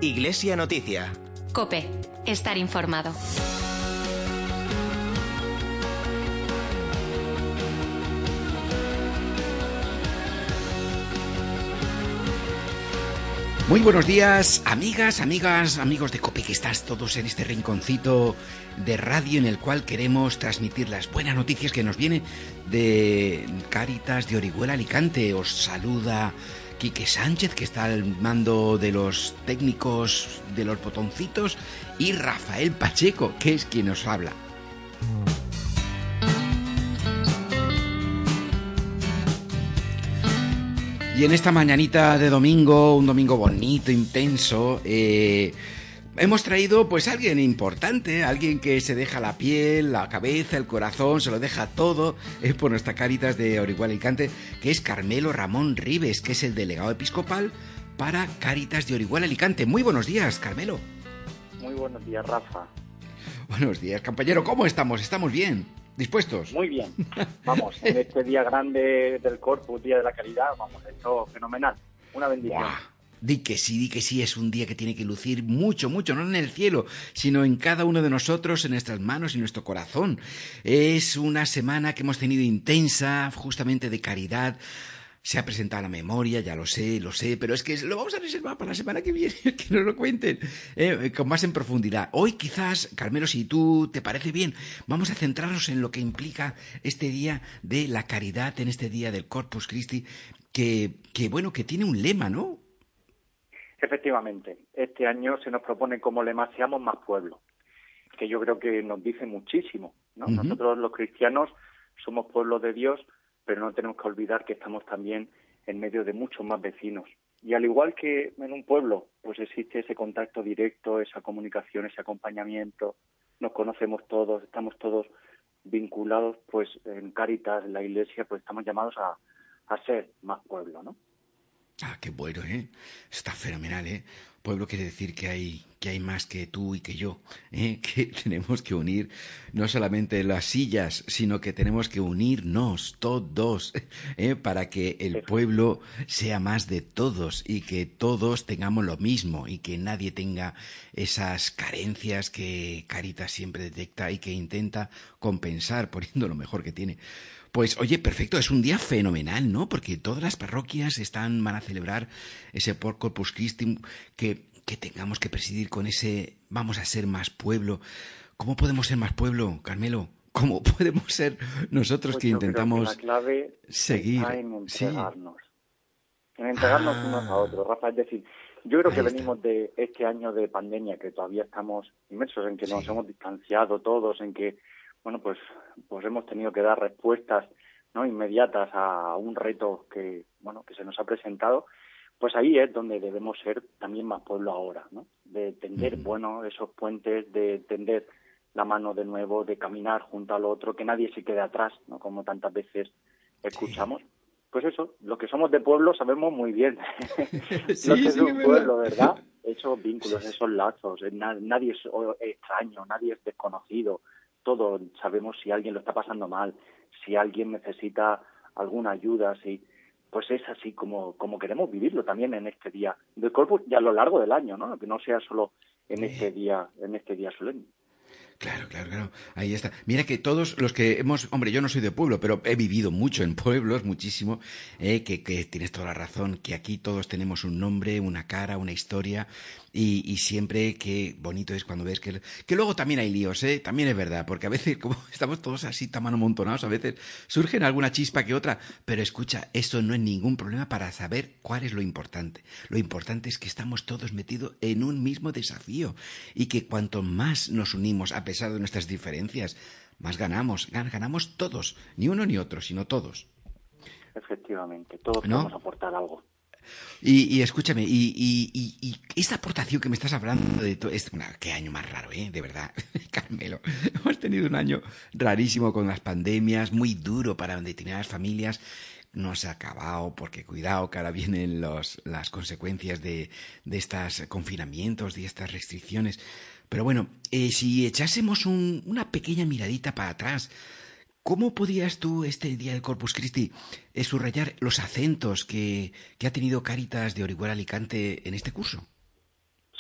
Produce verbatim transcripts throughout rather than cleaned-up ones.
Iglesia Noticia. COPE. Estar informado. Muy buenos días, amigas, amigas, amigos de COPE, que estás todos en este rinconcito de radio en el cual queremos transmitir las buenas noticias que nos vienen de Cáritas de Orihuela Alicante. Os saluda Quique Sánchez, que está al mando de los técnicos de los botoncitos, y Rafael Pacheco, que es quien nos habla. Y en esta mañanita de domingo, un domingo bonito, intenso, eh, hemos traído pues a alguien importante, alguien que se deja la piel, la cabeza, el corazón, se lo deja todo, eh, por nuestra Cáritas de Orihuela Alicante, que es Carmelo Ramón Ribes, que es el delegado episcopal para Cáritas de Orihuela Alicante. Muy buenos días, Carmelo. Muy buenos días, Rafa. Buenos días, compañero. ¿Cómo estamos? ¿Estamos bien? ¿Dispuestos? Muy bien. Vamos, en este día grande del Corpus, Día de la Caridad, vamos, esto fenomenal. Una bendición. ¡Buah! Di que sí, di que sí, es un día que tiene que lucir mucho, mucho, no en el cielo, sino en cada uno de nosotros, en nuestras manos y nuestro corazón. Es una semana que hemos tenido intensa, justamente de caridad. Se ha presentado la memoria, ya lo sé, lo sé, pero es que lo vamos a reservar para la semana que viene, que nos lo cuenten eh, con más en profundidad. Hoy quizás, Carmelo, si tú te parece bien, vamos a centrarnos en lo que implica este día de la caridad, en este día del Corpus Christi, que, que bueno, que tiene un lema, ¿no? Efectivamente, este año se nos propone como lema seamos más pueblo, que yo creo que nos dice muchísimo, ¿no? Uh-huh. Nosotros los cristianos somos pueblo de Dios, pero no tenemos que olvidar que estamos también en medio de muchos más vecinos. Y al igual que en un pueblo, pues existe ese contacto directo, esa comunicación, ese acompañamiento, nos conocemos todos, estamos todos vinculados, pues en Cáritas, en la Iglesia, pues estamos llamados a, a ser más pueblo, ¿no? Ah, qué bueno, ¿eh? Está fenomenal, ¿eh? Pueblo quiere decir que hay, que hay más que tú y que yo, ¿eh? Que tenemos que unir no solamente las sillas, sino que tenemos que unirnos todos, ¿eh? Para que el pueblo sea más de todos y que todos tengamos lo mismo y que nadie tenga esas carencias que Cáritas siempre detecta y que intenta compensar poniendo lo mejor que tiene. Pues oye, perfecto, es un día fenomenal, ¿no? Porque todas las parroquias están, van a celebrar ese Corpus Christi, que, que tengamos que presidir con ese vamos a ser más pueblo. ¿Cómo podemos ser más pueblo, Carmelo? ¿Cómo podemos ser nosotros pues que intentamos que la clave seguir? Está en entregarnos, sí. en entregarnos ah, unos a otros, Rafa. Es decir, yo creo que está. Venimos de este año de pandemia, que todavía estamos inmersos, en que nos sí. hemos distanciado todos, en que bueno, pues, pues hemos tenido que dar respuestas, ¿no?, inmediatas a un reto que, bueno, que se nos ha presentado. Pues ahí es donde debemos ser también más pueblo ahora, ¿no? De tender, uh-huh. bueno, esos puentes, de tender la mano de nuevo, de caminar junto al otro, que nadie se quede atrás, ¿no?, como tantas veces escuchamos. Sí. Pues eso, los que somos de pueblo sabemos muy bien sí, lo que es sí, un que pueblo, ¿verdad? Esos vínculos, sí. esos lazos, nadie es extraño, nadie es desconocido. Todos sabemos si alguien lo está pasando mal, si alguien necesita alguna ayuda, si pues es así como, como queremos vivirlo también en este día del Corpus y a lo largo del año, ¿no? Que no sea solo en este día, en este día solemne. Claro, claro, claro. Ahí está. Mira que todos los que hemos... Hombre, yo no soy de pueblo, pero he vivido mucho en pueblos, muchísimo, eh, que, que tienes toda la razón, que aquí todos tenemos un nombre, una cara, una historia, y, y siempre qué bonito es cuando ves que... Que luego también hay líos, ¿eh? También es verdad, porque a veces, como estamos todos así tan amontonados, a veces surgen alguna chispa que otra, pero escucha, eso no es ningún problema para saber cuál es lo importante. Lo importante es que estamos todos metidos en un mismo desafío, y que cuanto más nos unimos, a pesar de nuestras diferencias, más ganamos, ganamos todos, ni uno ni otro, sino todos. Efectivamente, todos ¿no? podemos aportar algo. Y, y escúchame, y, y, y, y esta aportación que me estás hablando de todo, es, bueno, qué año más raro, ¿eh? De verdad, Carmelo. Hemos tenido un año rarísimo con las pandemias, muy duro para determinadas familias. No se ha acabado, porque cuidado que ahora vienen los, las consecuencias de, de estos confinamientos, de estas restricciones. Pero bueno, eh, si echásemos un, una pequeña miradita para atrás, ¿cómo podrías tú, este día del Corpus Christi, eh, subrayar los acentos que, que ha tenido Cáritas de Orihuela Alicante en este curso? Sí,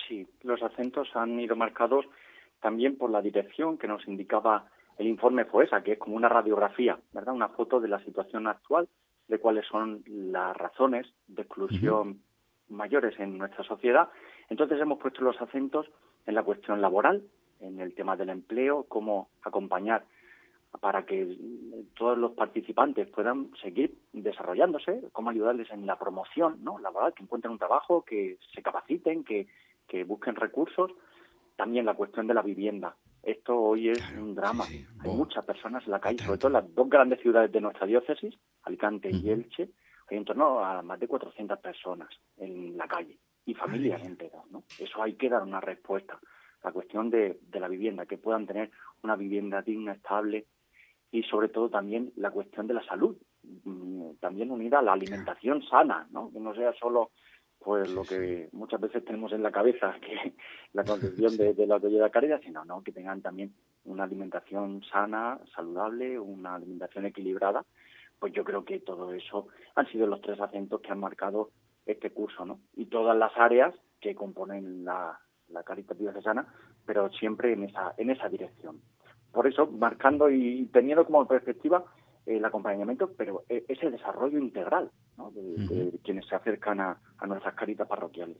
los acentos han ido marcados también por la dirección que nos indicaba el informe FOESA, que es como una radiografía, ¿verdad? Una foto de la situación actual, de cuáles son las razones de exclusión uh-huh. mayores en nuestra sociedad. Entonces hemos puesto los acentos en la cuestión laboral, en el tema del empleo, cómo acompañar para que todos los participantes puedan seguir desarrollándose, cómo ayudarles en la promoción, ¿no?, laboral, que encuentren un trabajo, que se capaciten, que, que busquen recursos. También la cuestión de la vivienda. Esto hoy es claro, un drama. Sí, sí. Hay oh, muchas personas en la calle, sobre todo en las dos grandes ciudades de nuestra diócesis, Alicante uh-huh. y Elche, hay en torno a más de cuatrocientas personas en la calle y familias enteras, ¿no? Eso hay que dar una respuesta. La cuestión de, de la vivienda, que puedan tener una vivienda digna, estable, y sobre todo también la cuestión de la salud, también unida a la alimentación sana, ¿no? Que no sea solo pues lo que muchas veces tenemos en la cabeza, que la concepción de, de la autoridad de caridad, sino no, que tengan también una alimentación sana, saludable, una alimentación equilibrada. Pues yo creo que todo eso han sido los tres acentos que han marcado este curso, ¿no? Y todas las áreas que componen la, la Caritas Diocesana, pero siempre en esa, en esa dirección. Por eso, marcando y teniendo como perspectiva el acompañamiento, pero ese desarrollo integral, ¿no?, de, uh-huh. de quienes se acercan a, a nuestras caritas parroquiales.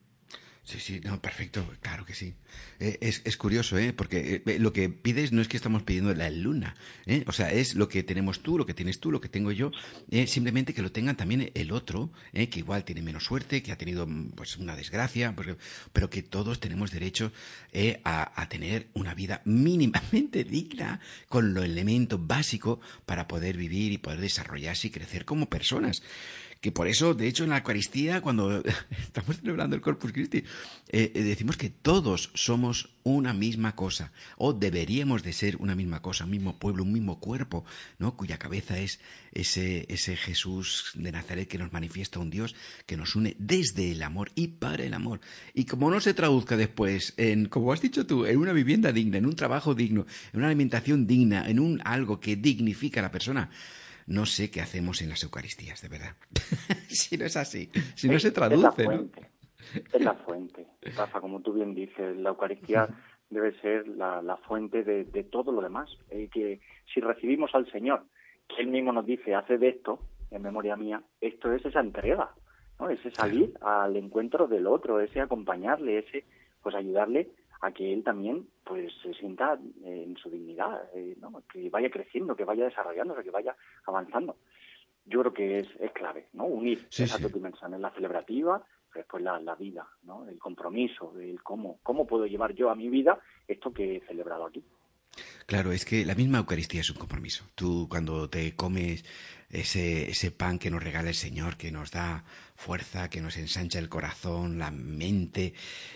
Sí, sí, no, perfecto, claro que sí. Eh, es, es curioso, ¿eh? Porque eh, lo que pides no es que estamos pidiendo la luna, ¿eh? O sea, es lo que tenemos tú, lo que tienes tú, lo que tengo yo, eh, simplemente que lo tengan también el otro, ¿eh? Que igual tiene menos suerte, que ha tenido pues una desgracia, porque, pero que todos tenemos derecho eh, a, a tener una vida mínimamente digna, con lo elemento básico para poder vivir y poder desarrollarse y crecer como personas. Que por eso, de hecho, en la Eucaristía, cuando estamos celebrando el Corpus Christi, eh, decimos que todos somos una misma cosa, o deberíamos de ser una misma cosa, un mismo pueblo, un mismo cuerpo, ¿no?, cuya cabeza es ese, ese Jesús de Nazaret que nos manifiesta un Dios que nos une desde el amor y para el amor. Y como no se traduzca después en, como has dicho tú, en una vivienda digna, en un trabajo digno, en una alimentación digna, en un algo que dignifica a la persona, no sé qué hacemos en las Eucaristías, de verdad. Si no es así, si no es, se traduce, es la fuente, ¿no? Es la fuente, Rafa, como tú bien dices, la Eucaristía debe ser la, la fuente de, de todo lo demás. Eh, que si recibimos al Señor, que Él mismo nos dice, haced esto, en memoria mía, esto es esa entrega, ¿no? Ese salir claro. al encuentro del otro, ese acompañarle, ese pues ayudarle a que él también pues se sienta en su dignidad, eh, ¿no?, que vaya creciendo, que vaya desarrollándose, que vaya avanzando. Yo creo que es, es clave, ¿no?, unir sí, esas sí. dos dimensiones, la celebrativa, pero después la, la vida, ¿no?, el compromiso, el cómo, cómo puedo llevar yo a mi vida esto que he celebrado aquí. Claro, es que la misma Eucaristía es un compromiso. Tú cuando te comes ese, ese pan que nos regala el Señor, que nos da fuerza, que nos ensancha el corazón, la mente,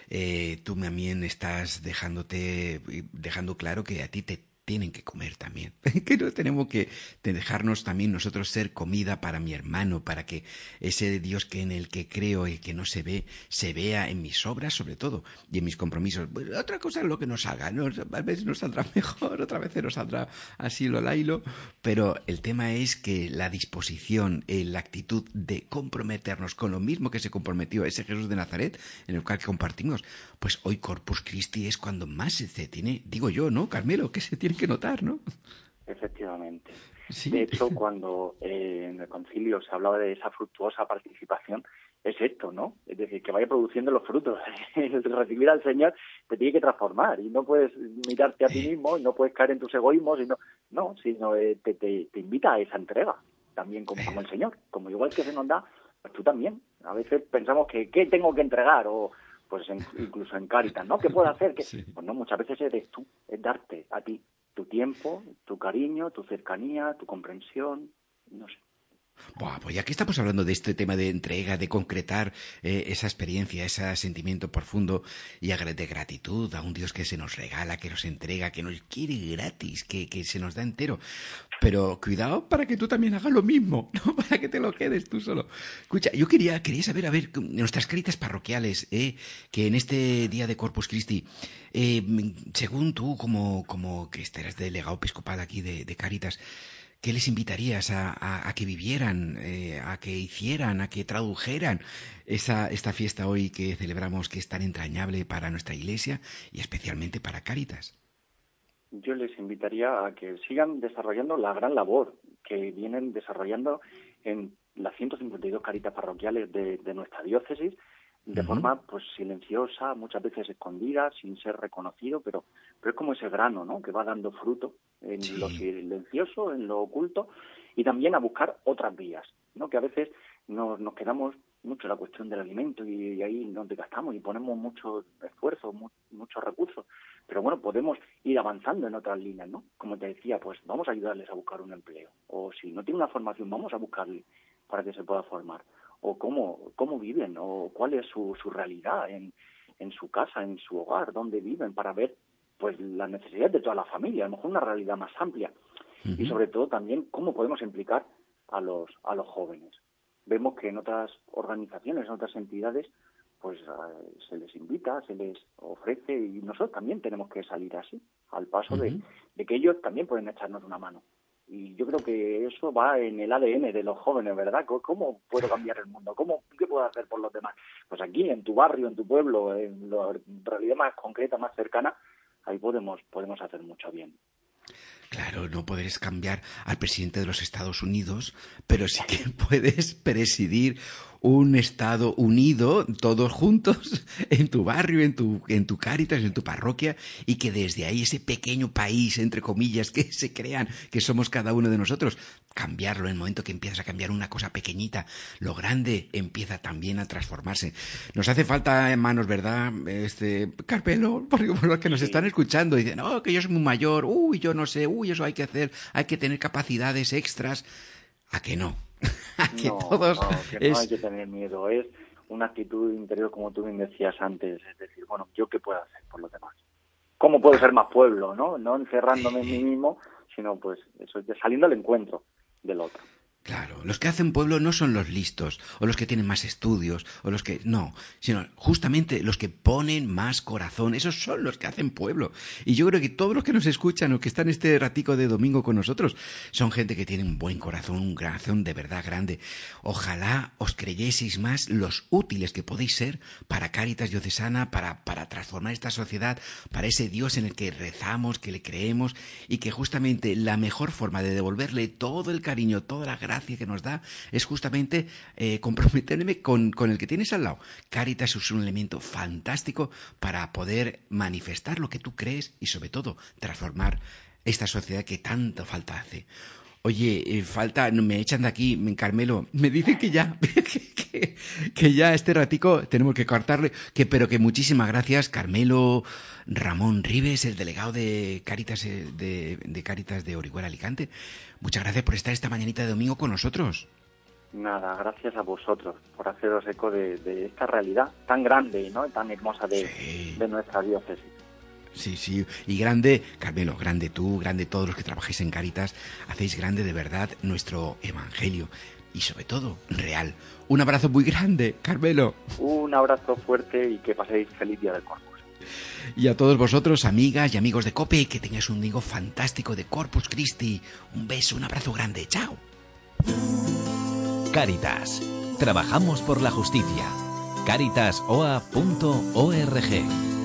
eh, tú también estás dejándote, dejando claro que a ti te tienen que comer también, que no tenemos que dejarnos también nosotros ser comida para mi hermano, para que ese Dios que en el que creo y que no se ve, se vea en mis obras sobre todo y en mis compromisos. Pues otra cosa es lo que nos haga, ¿no? A veces nos saldrá mejor, otra vez nos saldrá así lo lailo, pero el tema es que la disposición, eh, la actitud de comprometernos con lo mismo que se comprometió ese Jesús de Nazaret, en el cual compartimos, pues hoy Corpus Christi es cuando más se tiene, digo yo, ¿no, Carmelo? Que se tiene que notar, ¿no? Efectivamente. Sí. De hecho, cuando eh, en el concilio se hablaba de esa fructuosa participación, es esto, ¿no? Es decir, que vaya produciendo los frutos. El recibir al Señor te tiene que transformar y no puedes mirarte a ti mismo y no puedes caer en tus egoísmos, y no, no sino eh, te, te, te invita a esa entrega, también como, como el Señor. Como igual que se nos da, pues tú también. A veces pensamos que ¿qué tengo que entregar? O pues en, incluso en Cáritas, ¿no? ¿Qué puedo hacer? ¿Qué? Sí. Pues no, muchas veces eres tú, es darte a ti tu tiempo, tu cariño, tu cercanía, tu comprensión, no sé. Buah, pues ya que estamos hablando de este tema de entrega, de concretar eh, esa experiencia, ese sentimiento profundo y de gratitud a un Dios que se nos regala, que nos entrega, que nos quiere gratis, que, que se nos da entero. Pero cuidado para que tú también hagas lo mismo, no para que te lo quedes tú solo. Escucha, yo quería, quería saber, a ver, nuestras caritas parroquiales, eh, que en este día de Corpus Christi, eh, según tú, como, como que eres delegado episcopal aquí de, de Cáritas, ¿qué les invitarías a, a, a que vivieran, eh, a que hicieran, a que tradujeran esa, esta fiesta hoy que celebramos, que es tan entrañable para nuestra Iglesia y especialmente para Cáritas? Yo les invitaría a que sigan desarrollando la gran labor que vienen desarrollando en las ciento cincuenta y dos Cáritas parroquiales de, de nuestra diócesis, de uh-huh. forma pues silenciosa, muchas veces escondida, sin ser reconocido, pero, pero es como ese grano, ¿no?, que va dando fruto en sí. lo silencioso, en lo oculto, y también a buscar otras vías, ¿no?, que a veces nos, nos quedamos mucho en la cuestión del alimento y, y ahí nos desgastamos y ponemos mucho esfuerzo, mu- muchos recursos, pero bueno, podemos ir avanzando en otras líneas, ¿no? Como te decía, pues vamos a ayudarles a buscar un empleo, o si no tienen una formación, vamos a buscarle para que se pueda formar, o cómo cómo viven, o cuál es su, su realidad en, en su casa, en su hogar, dónde viven, para ver pues las necesidades de toda la familia, a lo mejor una realidad más amplia, uh-huh. y sobre todo también cómo podemos implicar a los a los jóvenes. Vemos que en otras organizaciones, en otras entidades, pues uh, se les invita, se les ofrece, y nosotros también tenemos que salir así, al paso uh-huh. de, de que ellos también pueden echarnos una mano. Y yo creo que eso va en el A D N de los jóvenes, ¿verdad? ¿Cómo puedo cambiar el mundo? ¿Cómo, ¿Qué puedo hacer por los demás? Pues aquí, en tu barrio, en tu pueblo, en la realidad más concreta, más cercana, ahí podemos podemos hacer mucho bien. Claro, no puedes cambiar al presidente de los Estados Unidos, pero sí que puedes presidir un Estado unido, todos juntos, en tu barrio, en tu, en tu Cáritas, en tu parroquia, y que desde ahí ese pequeño país, entre comillas, que se crean, que somos cada uno de nosotros, cambiarlo en el momento que empiezas a cambiar una cosa pequeñita, lo grande empieza también a transformarse. Nos hace falta en manos, ¿verdad, este Carmelo? Porque por los que nos están escuchando dicen, no, que yo soy muy mayor, uy, yo no sé, uy, eso hay que hacer, hay que tener capacidades extras. ¿A que no? A que no, todos no, que es... no hay que tener miedo, es una actitud interior, como tú bien decías antes, es decir, bueno, ¿yo qué puedo hacer por los demás? ¿Cómo puedo ser más pueblo, no? No encerrándome en mí mismo, sino pues eso, saliendo al encuentro del otro. Claro, los que hacen pueblo no son los listos, o los que tienen más estudios, o los que... No, sino justamente los que ponen más corazón, esos son los que hacen pueblo. Y yo creo que todos los que nos escuchan o que están este ratico de domingo con nosotros son gente que tiene un buen corazón, un corazón de verdad grande. Ojalá os creyeseis más los útiles que podéis ser para Cáritas Diocesana, para, para transformar esta sociedad, para ese Dios en el que rezamos, que le creemos, y que justamente la mejor forma de devolverle todo el cariño, toda la gracia que nos da es justamente eh, comprometerme con, con el que tienes al lado. Cáritas es un elemento fantástico para poder manifestar lo que tú crees y sobre todo transformar esta sociedad que tanto falta hace. Oye, eh, falta, me echan de aquí, Carmelo, me dicen que ya, que, que, que ya este ratico tenemos que cortarle, que, pero que muchísimas gracias, Carmelo Ramón Ribes, el delegado de Cáritas de, de Cáritas de Orihuela, Alicante. Muchas gracias por estar esta mañanita de domingo con nosotros. Nada, gracias a vosotros por haceros eco de, de esta realidad tan grande, ¿no?, tan hermosa de, sí. de nuestra diócesis. Sí, sí, y grande, Carmelo, grande tú, grande todos los que trabajáis en Cáritas, hacéis grande de verdad nuestro evangelio y sobre todo real. Un abrazo muy grande, Carmelo. Un abrazo fuerte y que paséis feliz Día del Corpus. Y a todos vosotros, amigas y amigos de COPE, que tengáis un domingo fantástico de Corpus Christi. Un beso, un abrazo grande, chao. Cáritas, trabajamos por la justicia. cáritas o a punto org